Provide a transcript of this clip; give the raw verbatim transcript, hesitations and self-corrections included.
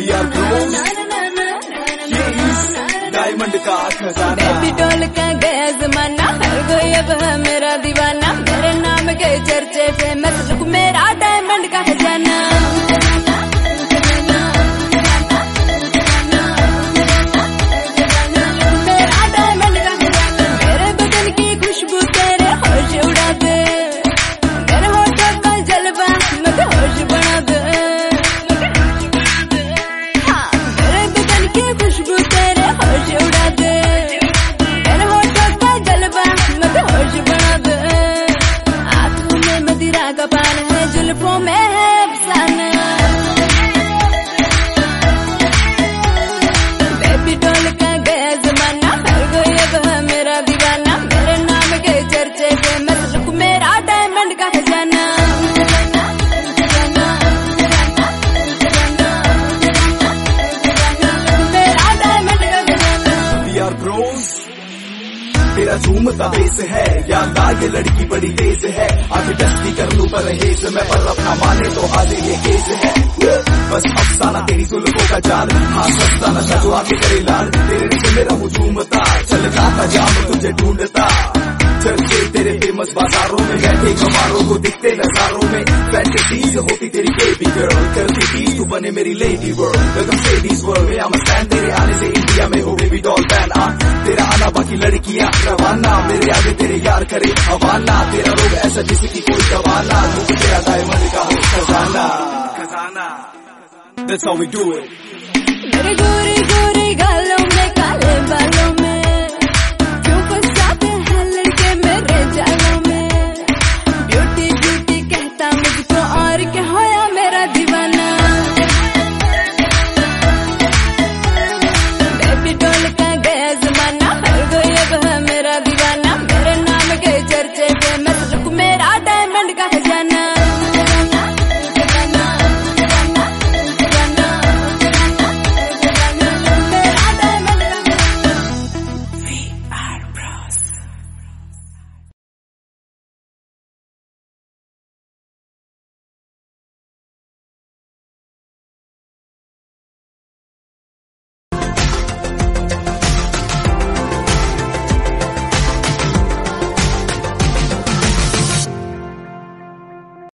We are bros. ये इस diamond का खजाना। बेबी डॉल का गया जमाना, हर कोई अब है मेरा दीवाना। मेरे नाम के चर्चे फेमस, लुक मेरा डायमंड का खजाना। मेरा डायमंड का खजाना। मेरे बदन की खुशबू तेरे होश उड़ा दे, मेरे होठों का जलवा मुझे होश बना दे। हाँ, मेरे बदन की खुशबू तेरे होश उड़ा दे, मेरे होठों का जलवा मुझे होश बना दे। आंखों में मदिरा का पान है, जुल्फों में है अफसाना। बेबी डॉल का गया जमाना, हर कोई अब है मेरा दीवाना। मेरे नाम के चर्चे फेमस, लुक मेरा डायमंड का खजाना। मेरा डायमंड का खजाना। We are bros. तेरा झूमता बेस है, यादा ये लड़की बड़ी तेज है। आगे डस्ती कर लूं परहेज मैं, पर अपना माने तो आज ये केस है। बस अफसाना तेरी जुल्फों का जाल, हाँ सस्ता नशा जो आके करे लाल। तेरे नीचे मेरा हूँ झूमता, चल गाता जाम तुझे ढूंढता। चर्चे तेरे फेमस बाजारों में, बैठे कमारों को दिखते नजारों में। फैंटेसीज होती तेरी बेबी गर्ल, करती थी तू बने मेरी lady world. Welcome Sadie's world में, I'm a fan तेरे आने से इंडिया में हो बेबी डॉल फैन। आ तेरा आना बाकी लड़कियां रवाना, मेरे आगे तेरे यार करे हवाला। तेरा रोग ऐसा जिसे की कोई दवाना, तू तेरा डायमंड का हो खजाना। खजाना, that's how we do it। मेरे गोरे गोरे गालों